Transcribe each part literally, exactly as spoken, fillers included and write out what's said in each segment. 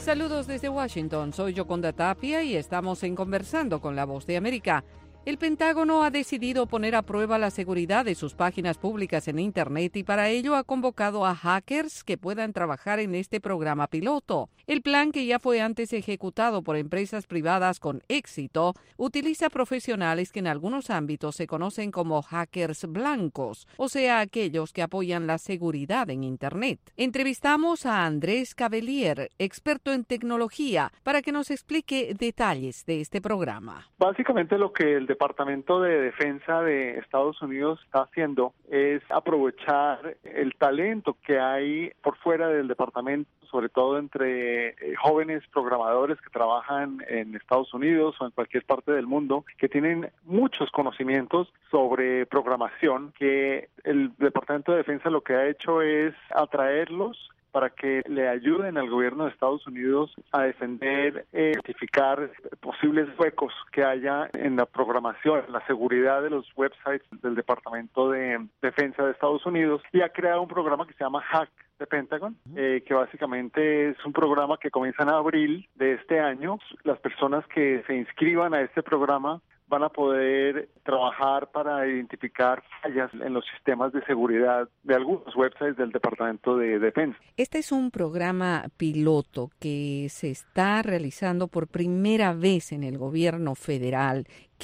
Saludos desde Washington, soy Yoconda Tapia y estamos en Conversando con la Voz de América. El Pentágono ha decidido poner a prueba la seguridad de sus páginas públicas en Internet y para ello ha convocado a hackers que puedan trabajar en este programa piloto. El plan, que ya fue antes ejecutado por empresas privadas con éxito, utiliza profesionales que en algunos ámbitos se conocen como hackers blancos, o sea, aquellos que apoyan la seguridad en Internet. Entrevistamos a Andrés Cavelier, experto en tecnología, para que nos explique detalles de este programa. Básicamente lo que el Departamento de Defensa de Estados Unidos está haciendo es aprovechar el talento que hay por fuera del departamento, sobre todo entre eh, jóvenes programadores que trabajan en Estados Unidos o en cualquier parte del mundo, que tienen muchos conocimientos sobre programación, que el Departamento de Defensa lo que ha hecho es atraerlos para que le ayuden al gobierno de Estados Unidos a defender, eh, identificar posibles huecos que haya en la programación, en la seguridad de los websites del Departamento de Defensa de Estados Unidos, y ha creado un programa que se llama Hack the Pentagon, eh, que básicamente es un programa que comienza en abril de este año. Las personas que se inscriban a este programa van a poder trabajar para identificar fallas en los sistemas de seguridad de algunos websites del Departamento de Defensa. Este es un programa piloto que se está realizando por primera vez en el gobierno federal.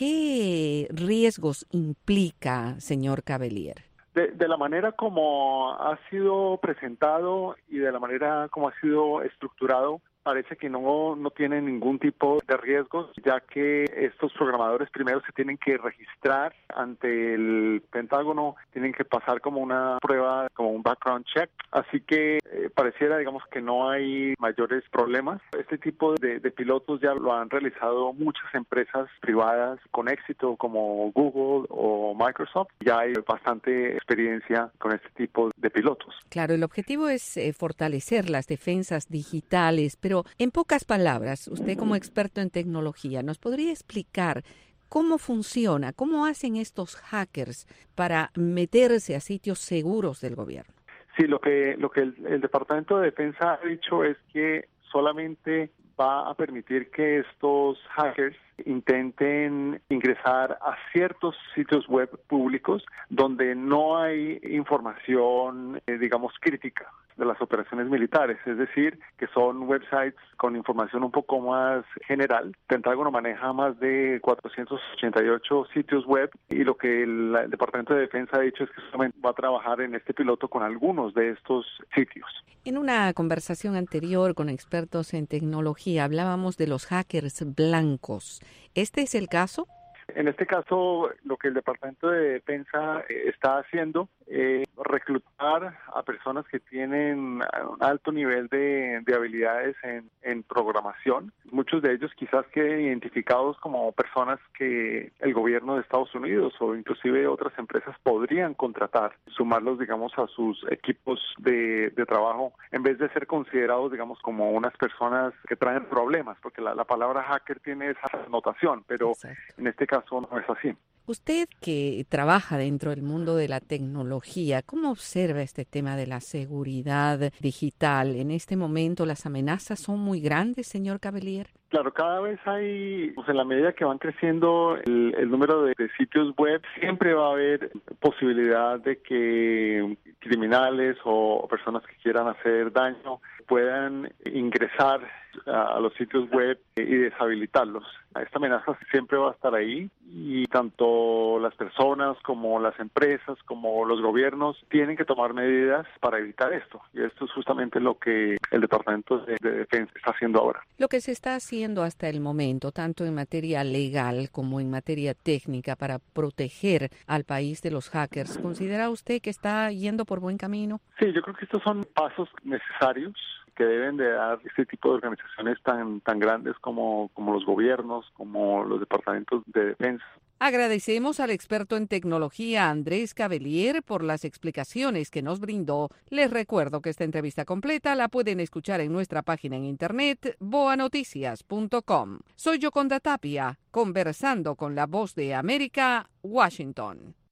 ¿Qué riesgos implica, señor Cavelier? De, de la manera como ha sido presentado y de la manera como ha sido estructurado, parece que no, no tiene ningún tipo de riesgos, ya que estos programadores primero se tienen que registrar ante el Pentágono, tienen que pasar como una prueba, como un background check, así que eh, pareciera, digamos, que no hay mayores problemas. Este tipo de, de pilotos ya lo han realizado muchas empresas privadas con éxito, como Google o Microsoft. Ya hay bastante experiencia con este tipo de pilotos. Claro, el objetivo es eh, fortalecer las defensas digitales, pero en pocas palabras, usted como experto en tecnología, ¿nos podría explicar cómo funciona, cómo hacen estos hackers para meterse a sitios seguros del gobierno? Sí, lo que, lo que el, el Departamento de Defensa ha dicho es que solamente va a permitir que estos hackers intenten ingresar a ciertos sitios web públicos donde no hay información, eh, digamos, crítica de las operaciones militares, es decir, que son websites con información un poco más general. Pentágono maneja más de cuatrocientos ochenta y ocho sitios web y lo que el, el Departamento de Defensa ha dicho es que solamente va a trabajar en este piloto con algunos de estos sitios. En una conversación anterior con expertos en tecnología hablábamos de los hackers blancos. ¿Este es el caso? En este caso, lo que el Departamento de Defensa está haciendo es reclutar a personas que tienen un alto nivel de, de habilidades en, en programación. Muchos de ellos quizás queden identificados como personas que el gobierno de Estados Unidos o inclusive otras empresas podrían contratar, sumarlos, digamos, a sus equipos de, de trabajo, en vez de ser considerados, digamos, como unas personas que traen problemas, porque la, la palabra hacker tiene esa connotación, pero Exacto. En este caso no es así. Usted, que trabaja dentro del mundo de la tecnología, ¿cómo observa este tema de la seguridad digital? En este momento, ¿las amenazas son muy grandes, señor Cavelier? Claro, cada vez hay, pues en la medida que van creciendo el, el número de, de sitios web, siempre va a haber posibilidad de que criminales o personas que quieran hacer daño puedan ingresar a, a los sitios web y deshabilitarlos. Esta amenaza siempre va a estar ahí y tanto las personas como las empresas como los gobiernos tienen que tomar medidas para evitar esto. Y esto es justamente lo que el Departamento de, de Defensa está haciendo ahora. Lo que se está haciendo hasta el momento, tanto en materia legal como en materia técnica para proteger al país de los hackers, ¿considera usted que está yendo por buen camino? Sí, yo creo que estos son pasos necesarios que deben de dar este tipo de organizaciones tan tan grandes como, como los gobiernos, como los departamentos de defensa. Agradecemos al experto en tecnología Andrés Cavelier por las explicaciones que nos brindó. Les recuerdo que esta entrevista completa la pueden escuchar en nuestra página en internet boa noticias punto com. Soy Yoconda Tapia, conversando con la Voz de América, Washington.